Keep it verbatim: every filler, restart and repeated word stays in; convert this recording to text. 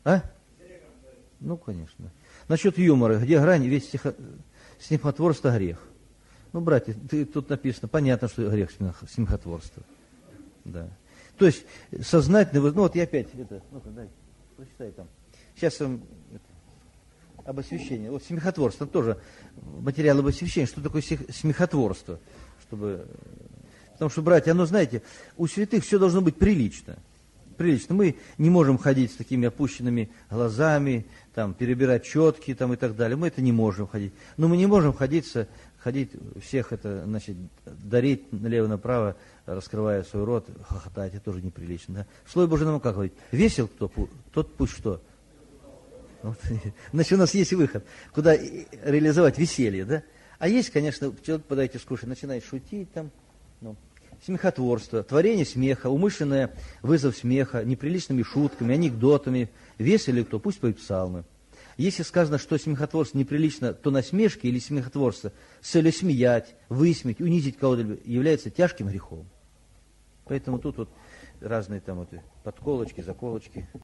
А? Ну, конечно. Насчет юмора. Где грань, ведь стихо... смехотворство грех. Ну, братья, ты, тут написано, понятно, что грех смехотворство. Да. То есть, сознательно, ну вот я опять, это, ну-ка, дай, прочитай там. Сейчас он, это, об освящении. Вот смехотворство, тоже материал об освящении. Что такое смехотворство? Чтобы... Потому что, братья, оно, знаете, у святых все должно быть прилично. Прилично. Мы не можем ходить с такими опущенными глазами, там, перебирать четки там, и так далее. Мы это не можем ходить. Но мы не можем ходить, ходить всех это, значит, дарить налево-направо, раскрывая свой рот, хохотать. Это тоже неприлично. Да? В Слове Божьем нам как говорить? Весел кто, тот пусть что? Вот. Значит, у нас есть выход, куда реализовать веселье, да? А есть, конечно, человек подойти скушать, начинает шутить там, ну, смехотворство, творение смеха, умышленный вызов смеха, неприличными шутками, анекдотами. Весел ли кто, пусть поет псалмы. Если сказано, что смехотворство неприлично, то насмешки или смехотворство с целью смеять, высмеять, унизить кого-то является тяжким грехом. Поэтому тут вот разные там вот подколочки, заколочки.